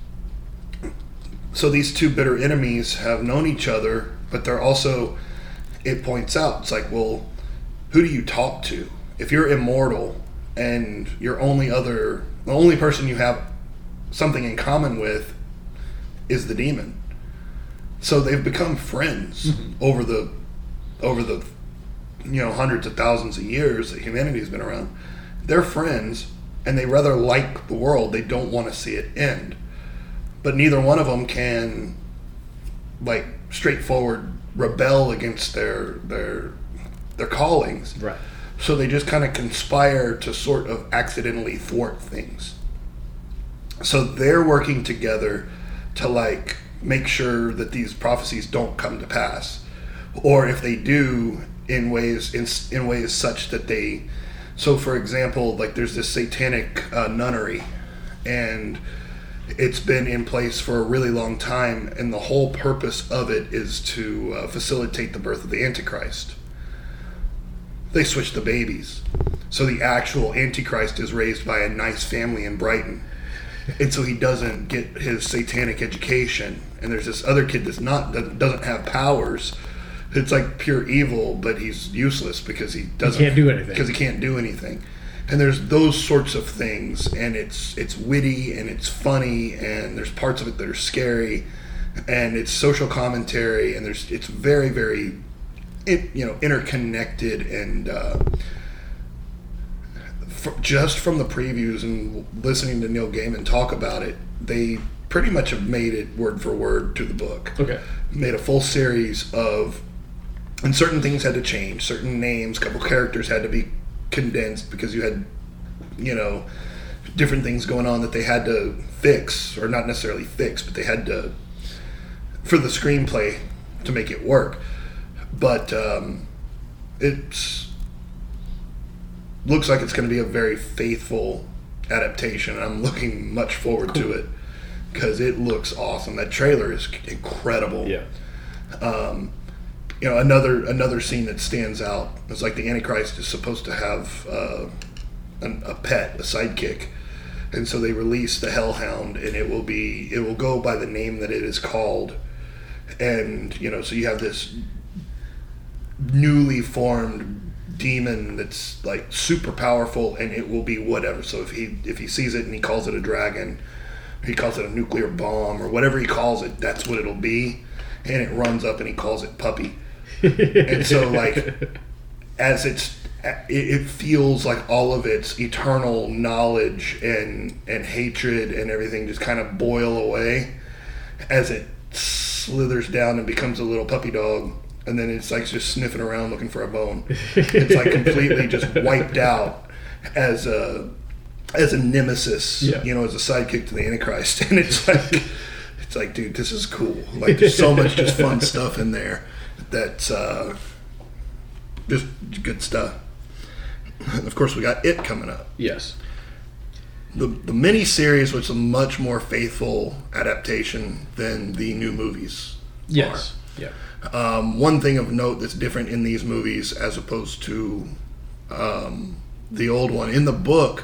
so these two bitter enemies have known each other, but they're also, it points out, it's like, well, who do you talk to? If you're immortal and your only other, the only person you have something in common with is the demon. So they've become friends mm-hmm. over the, over the, you know, hundreds of thousands of years that humanity has been around. They're friends, and they rather like the world. They don't want to see it end. But neither one of them can, like, straightforward rebel against their their their callings. Right. So they just kind of conspire to sort of accidentally thwart things. So they're working together to, like, make sure that these prophecies don't come to pass, or if they do, in ways in in ways such that they. So, for example, like, there's this satanic uh, nunnery, and it's been in place for a really long time, and the whole purpose of it is to uh, facilitate the birth of the Antichrist. They switch the babies. So the actual Antichrist is raised by a nice family in Brighton. And so he doesn't get his satanic education. And there's this other kid that's not that doesn't have powers, It's like pure evil, but he's useless because he doesn't He can't do anything. Because he can't do anything. And there's those sorts of things, and it's it's witty and it's funny, and there's parts of it that are scary, and it's social commentary, and there's it's very very, it, you know, interconnected, and uh, for, just from the previews and listening to Neil Gaiman talk about it, they pretty much have made it word for word to the book. Okay. Made a full series of, and certain things had to change. Certain names, a couple characters had to be condensed because you had, you know, different things going on that they had to fix, or not necessarily fix, but they had to, for the screenplay, to make it work. But um, it's looks like it's going to be a very faithful adaptation. I'm looking much forward cool. to it because it looks awesome. That trailer is incredible. Yeah. Um, you know, another another scene that stands out is like the Antichrist is supposed to have uh, an, a pet, a sidekick, and so they release the Hellhound, and it will be it will go by the name that it is called, and you know, so you have this newly formed demon that's like super powerful, and it will be whatever. So if he if he sees it and he calls it a dragon, he calls it a nuclear bomb or whatever he calls it, that's what it'll be, and it runs up and he calls it Puppy. And so like as it's it feels like all of its eternal knowledge and and hatred and everything just kind of boil away as it slithers down and becomes a little puppy dog, and then it's like just sniffing around looking for a bone. It's like completely just wiped out as a as a nemesis, yeah. you know, as a sidekick to the Antichrist. And it's like it's like, dude, this is cool. Like there's so much just fun stuff in there that's uh, just good stuff. And of course, we got It coming up. Yes. The the mini series, which is a much more faithful adaptation than the new movies. Yes. Are. Yeah. Um, one thing of note that's different in these movies as opposed to um, the old one, in the book,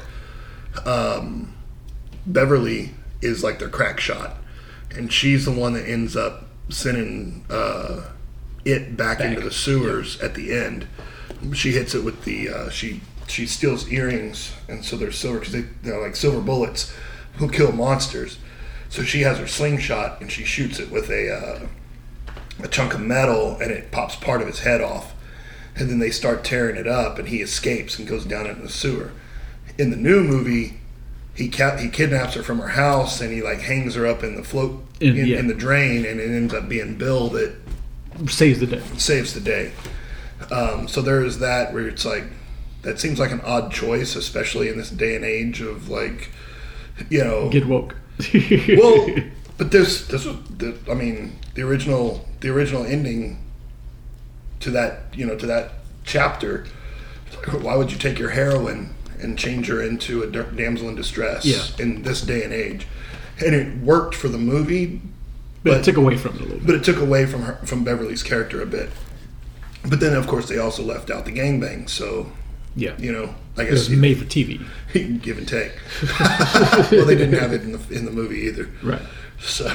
um, Beverly is like their crack shot, and she's the one that ends up sending uh, It back, back into the sewers yeah. at the end. She hits it with the uh, she she steals earrings, and so they're silver because they, they're like silver bullets who kill monsters. So she has her slingshot and she shoots it with a uh, a chunk of metal, and it pops part of his head off. And then they start tearing it up, and he escapes and goes down into the sewer. In the new movie, he ca- he kidnaps her from her house, and he like hangs her up in the float in, in, yeah. in the drain, and it ends up being Bill that saves the day. Saves the day. Um, so there is that where it's like, that seems like an odd choice, especially in this day and age of like, you know, get woke. Well, but this this was, the, I mean, the original the original ending to that, you know, to that chapter. Why would you take your heroine and change her into a damsel in distress yeah. in this day and age? And it worked for the movie, but, but it took away from it a little bit. But it took away from her, from Beverly's character a bit. But then, of course, they also left out the gangbang. So, yeah, you know, I guess it was made for T V. Give and take. Well, they didn't have it in the in the movie either. Right. So,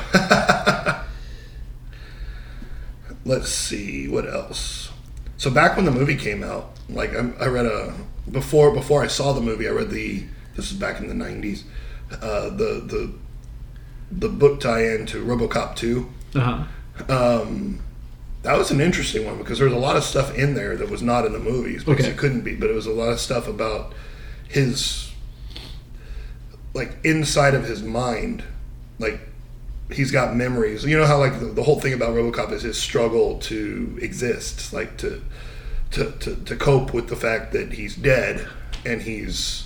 let's see what else. So back when the movie came out, like I, I read a before before I saw the movie, I read the this is back in the nineties, uh, the the the book tie-in to RoboCop two. Uh huh. Um, that was an interesting one because there was a lot of stuff in there that was not in the movies because okay. it couldn't be, but it was a lot of stuff about his like inside of his mind, like he's got memories. You know how like the, the whole thing about RoboCop is his struggle to exist, like to, to to to cope with the fact that he's dead and he's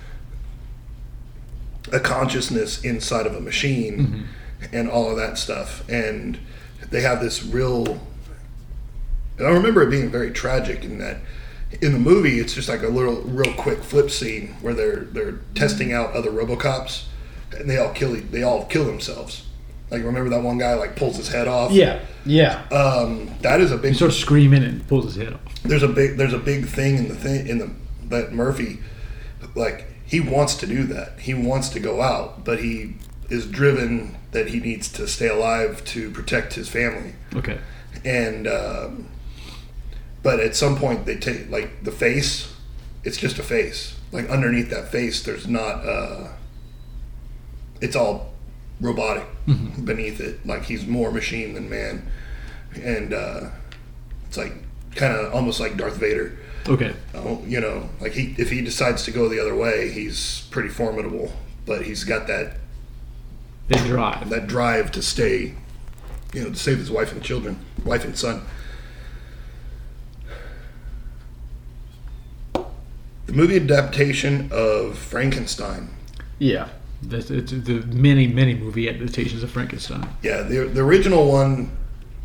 a consciousness inside of a machine mm-hmm. and all of that stuff. And they have this real, and I remember it being very tragic in that in the movie it's just like a little real quick flip scene where they're they're testing out other RoboCops and they all kill they all kill themselves. Like, remember that one guy like pulls his head off? Yeah, yeah. Um, that is a big. He starts screaming and pulls his head off. There's a big. There's a big thing in the thing in the that Murphy, like he wants to do that. He wants to go out, but he is driven that he needs to stay alive to protect his family. Okay. And um, but at some point they take like the face. It's just a face. Like underneath that face, there's not. Uh, it's all robotic mm-hmm. beneath it. Like he's more machine than man, and uh, it's like kind of almost like Darth Vader. Okay. Uh, you know, like he if he decides to go the other way, he's pretty formidable. But he's got that that drive, that drive to stay, you know, to save his wife and children, wife and son. The movie adaptation of Frankenstein. Yeah, that's, it's the many many movie adaptations of Frankenstein. Yeah, the the original one,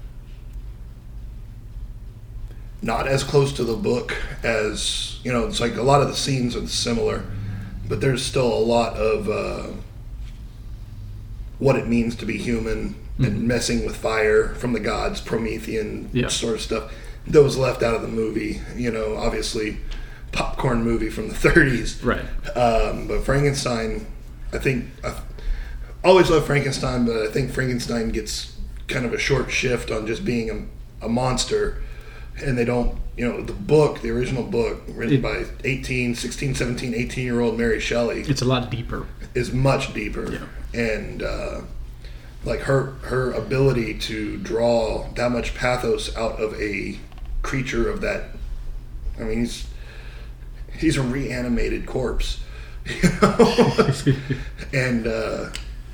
not as close to the book as, you know, it's like a lot of the scenes are similar, but there's still a lot of uh, what it means to be human mm-hmm. and messing with fire from the gods, Promethean yeah. sort of stuff. That was left out of the movie, you know, obviously popcorn movie from the thirties. Right. Um, but Frankenstein, I think, I always loved Frankenstein, but I think Frankenstein gets kind of a short shift on just being a, a monster. And they don't, you know, the book, the original book, written it, by eighteen, sixteen, seventeen, eighteen-year-old Mary Shelley. It's a lot deeper. Is much deeper. Yeah. And, uh, like, her her ability to draw that much pathos out of a creature of that, I mean, he's, he's a reanimated corpse. You know? And, uh,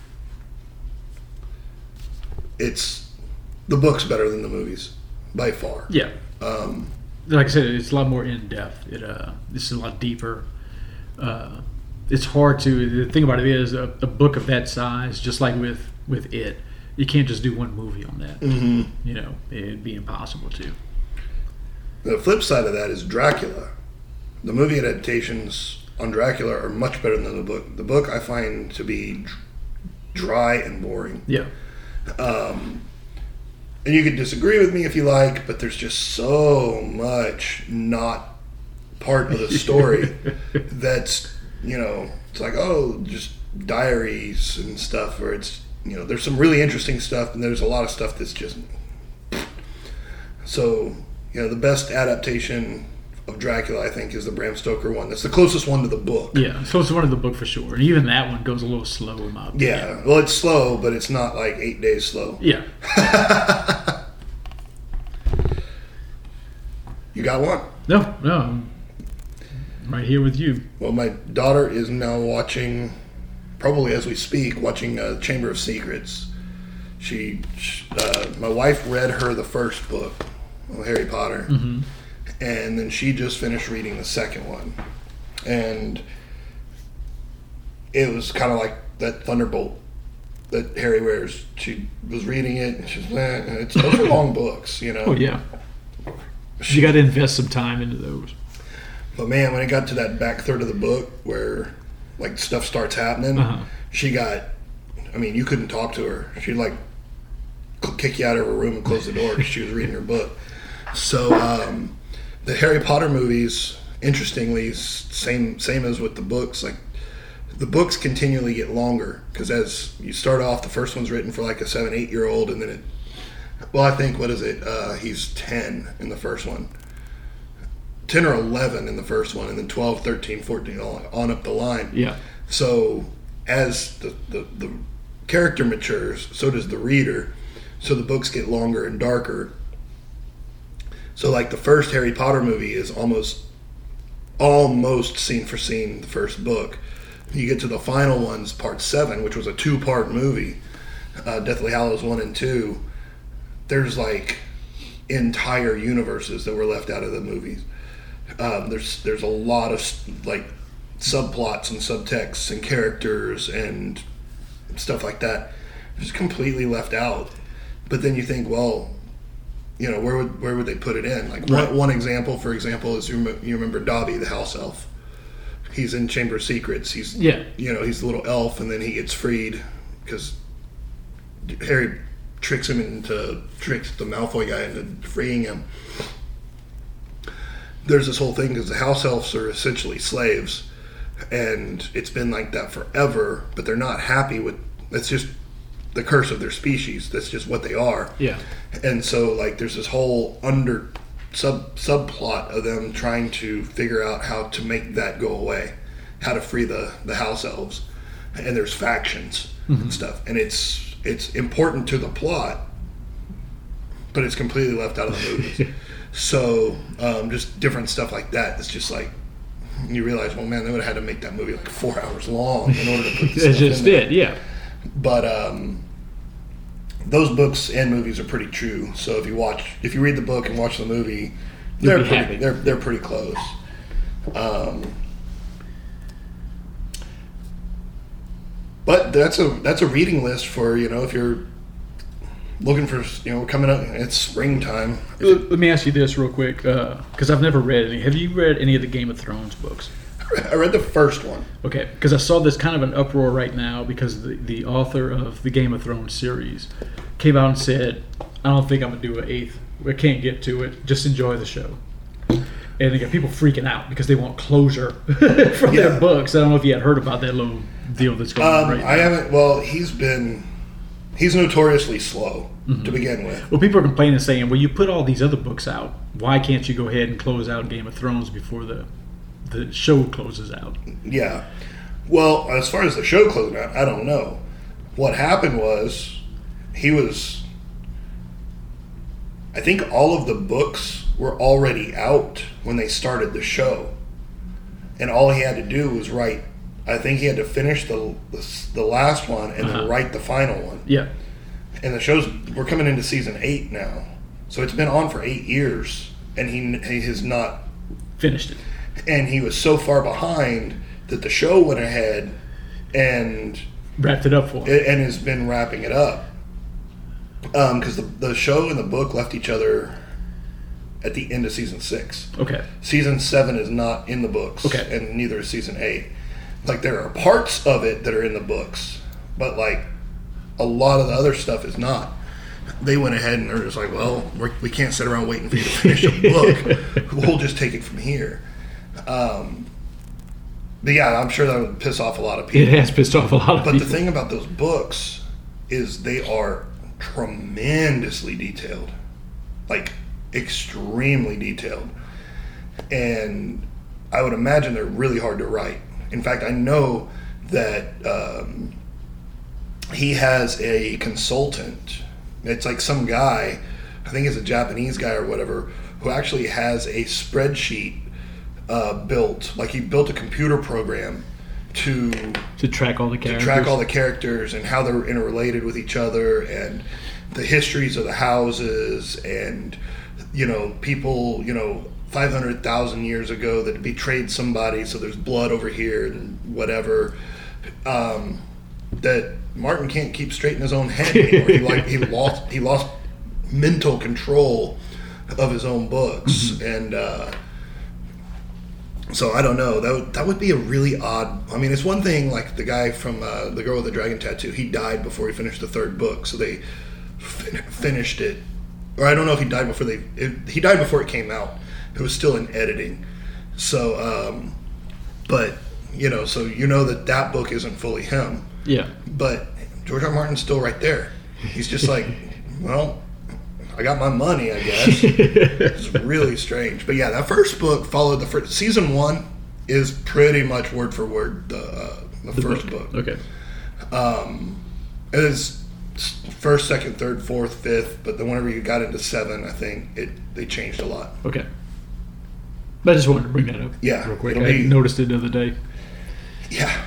it's, the book's better than the movies, by far. Yeah. Um, like I said, it's a lot more in depth. It uh, it's a lot deeper. Uh, it's hard to. The thing about it is, a, a book of that size, just like with with it, you can't just do one movie on that. Mm-hmm. You know, it'd be impossible to. The flip side of that is Dracula. The movie adaptations on Dracula are much better than the book. The book I find to be dry and boring. Yeah. Um, and you could disagree with me if you like, but there's just so much not part of the story that's, you know, it's like, oh, just diaries and stuff, or it's, you know, there's some really interesting stuff, and there's a lot of stuff that's just, so, you know, the best adaptation of Dracula, I think, is the Bram Stoker one. That's the closest one to the book. Yeah, it's closest one to the book for sure. And even that one goes a little slow in my opinion. Yeah, well, it's slow, but it's not like eight days slow. Yeah. You got one? No, no. I'm right here with you. Well, my daughter is now watching, probably as we speak, watching uh, Chamber of Secrets. She, uh, my wife read her the first book, Harry Potter. Mm-hmm. And then she just finished reading the second one. And it was kind of like that Thunderbolt that Harry wears. She was reading it, and she's like, eh, it's, those are long books, you know? Oh, yeah. She, you got to invest some time into those. But, man, when it got to that back third of the book where, like, stuff starts happening, uh-huh. she got, I mean, you couldn't talk to her. She'd, like, kick you out of her room and close the door because she was reading her book. So, um... the Harry Potter movies, interestingly, same same as with the books. Like the books continually get longer because as you start off, the first one's written for like a seven, eight year old, and then it. Well, I think what is it? Uh, he's ten in the first one, ten or eleven in the first one, and then twelve, thirteen, fourteen, on, on up the line. Yeah. So as the, the the character matures, so does the reader. So the books get longer and darker. So, like, the first Harry Potter movie is almost, almost scene for scene the first book. You get to the final ones, part seven, which was a two-part movie, uh, Deathly Hallows one and two. There's, like, entire universes that were left out of the movies. Um, there's there's a lot of, like, subplots and subtexts and characters and stuff like that. Just completely left out. But then you think, well, you know, where would where would they put it in? Like right. one, one example, for example, is you remember, you remember Dobby, the house elf. He's in Chamber of Secrets. He's yeah. you know, he's the little elf, and then he gets freed because Harry tricks him into tricks the Malfoy guy into freeing him. There's this whole thing because the house elves are essentially slaves, and it's been like that forever. But they're not happy with. It's just the curse of their species. That's just what they are. Yeah. And so, like, there's this whole under sub subplot of them trying to figure out how to make that go away, how to free the, the house elves, and there's factions Mm-hmm. and stuff, and it's it's important to the plot, but it's completely left out of the movies. So um, just different stuff like that. It's just like you realize, well, man, they would have had to make that movie like four hours long in order to put this It stuff just in there. did, yeah. But um, those books and movies are pretty true. So if you watch, if you read the book and watch the movie, You'll they're be pretty, happy. they're they're pretty close. Um, but that's a that's a reading list for, you know, if you're looking for, you know, coming up, it's springtime. Let let me ask you this real quick, because I've never read any. Have you read any of the Game of Thrones books? I read the first one. Okay, because I saw this kind of an uproar right now because the, the author of the Game of Thrones series came out and said, I don't think I'm going to do an eighth. I can't get to it. Just enjoy the show. And they got people freaking out because they want closure from Yeah. their books. I don't know if you had heard about that little deal that's going on Um, right now. I haven't. Well, he's been he's notoriously slow Mm-hmm. to begin with. Well, people are complaining, saying, well, you put all these other books out. Why can't you go ahead and close out Game of Thrones before the the show closes out? Yeah. Well, as far as the show closing out, I don't know. What happened was he was. I think all of the books were already out when they started the show, and all he had to do was write. I think he had to finish the the, the last one and Uh-huh. then write the final one. Yeah. And the show's we're coming into season eight now, so it's been on for eight years, and he he has not Finished it. and he was so far behind that the show went ahead and Wrapped it up for him. and has been wrapping it up because the, the show and the book left each other at the end of season six. Okay. Season seven is not in the books. Okay. And neither is season eight. Like, there are parts of it that are in the books, but like a lot of the other stuff is not. They went ahead and they're just like, well, we're, we can't sit around waiting for you to finish a book. We'll just take it from here. Um, but yeah, I'm sure that would piss off a lot of people. It has pissed off a lot of But people. the thing about those books is they are tremendously detailed, like extremely detailed. And I would imagine they're really hard to write. In fact, I know that um, he has a consultant. It's like some guy, I think it's a Japanese guy or whatever, who actually has a spreadsheet uh, built. Like, he built a computer program to to track all the characters. to track all the characters and how they're interrelated with each other, and the histories of the houses, and, you know, people, you know, five hundred thousand years ago that betrayed somebody, so there's blood over here and whatever. Um, that Martin can't keep straight in his own head anymore. he like he lost he lost mental control of his own books, Mm-hmm. and uh, so I don't know. That would, that would be a really odd. I mean, it's one thing like the guy from uh, The Girl with the Dragon Tattoo. He died before he finished the third book, so they fin- finished it. Or I don't know if he died before they. It, he died before it came out. It was still in editing. So, um, but you know, so you know that that book isn't fully him. Yeah. But George R. R. Martin's still right there. He's just like, well, I got my money, I guess. It's really strange. But yeah, that first book followed the first. Season one is pretty much word for word the, uh, the, The first book. book. Okay. Um, it is first, second, third, fourth, fifth, but then whenever you got into seven, I think it they changed a lot. Okay. But I just wanted to bring that up. Yeah, Real quick. it'll I be- noticed it the other day. Yeah.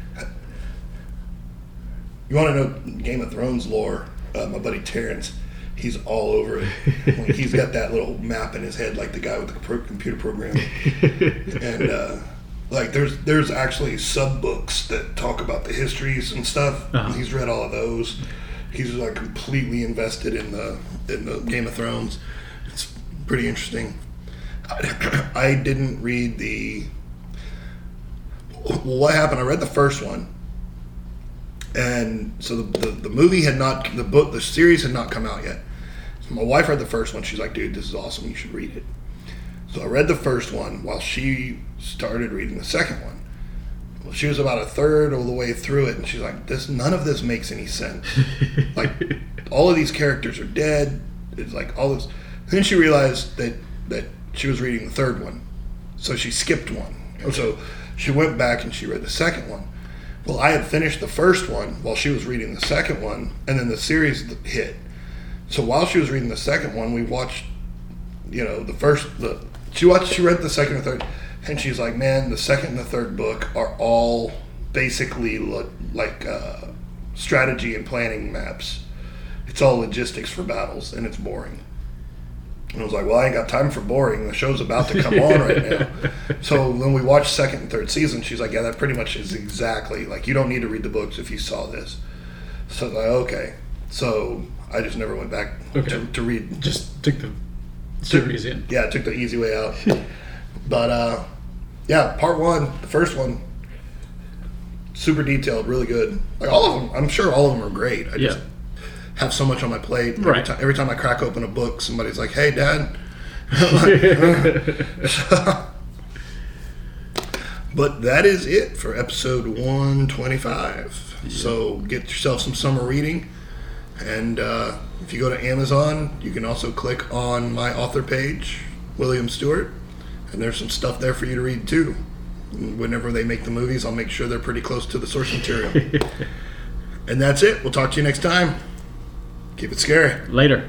You want to know Game of Thrones lore? Uh, my buddy Terrence, he's all over it. Like, he's got that little map in his head, like the guy with the pro- computer program. And uh, like, there's there's actually sub books that talk about the histories and stuff. Uh-huh. He's read all of those. He's like completely invested in the in the Game of Thrones. It's pretty interesting. I, I didn't read the. Well, what happened? I read the first one, and so the, the the movie had not the book the series had not come out yet. So my wife read the first one. She's like, "Dude, this is awesome. You should read it." So I read the first one while she started reading the second one. Well, she was about a third of the way through it, and she's like, "This none of this makes any sense. Like, all of these characters are dead. It's like all this." Then she realized that that she was reading the third one, so she skipped one, and okay. so she went back and she read the second one. Well, I had finished the first one while she was reading the second one, and then the series hit. So while she was reading the second one, we watched, you know, the first, the she watched, she read the second and third, and she's like, man, the second and the third book are all basically lo- like uh, strategy and planning maps. It's all logistics for battles, and it's boring. And I was like, well, I ain't got time for boring. The show's about to come on right now. So when we watched second and third season, she's like, yeah, that pretty much is exactly, like, you don't need to read the books if you saw this. So I was like, okay. So I just never went back okay. to, to read. Just took the series took, in. Yeah, took the easy way out. But, uh, yeah, part one, the first one, super detailed, really good. Like, all of them, I'm sure all of them are great. I just... Yeah. have so much on my plate. Every, right. time, every time I crack open a book, somebody's like, hey, Dad. But that is it for episode one twenty-five. Yeah. So get yourself some summer reading. And uh, if you go to Amazon, you can also click on my author page, William Stewart. And there's some stuff there for you to read, too. Whenever they make the movies, I'll make sure they're pretty close to the source material. And that's it. We'll talk to you next time. Keep it scary. Later.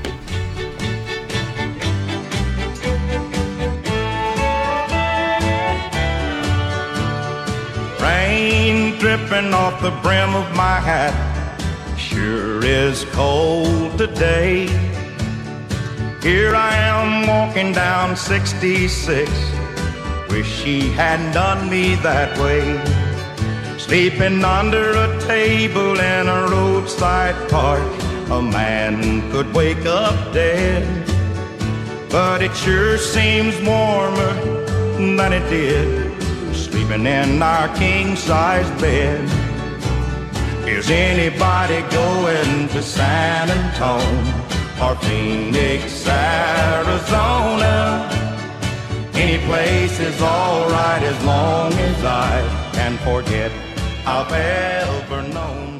Rain dripping off the brim of my hat. Sure is cold today. Here I am walking down sixty-six. Wish she hadn't done me that way. Sleeping under a table in a roadside park. A man could wake up dead, but it sure seems warmer than it did sleeping in our king-size bed. Is anybody going to San Antonio or Phoenix, Arizona? Any place is all right as long as I can forget I've ever known.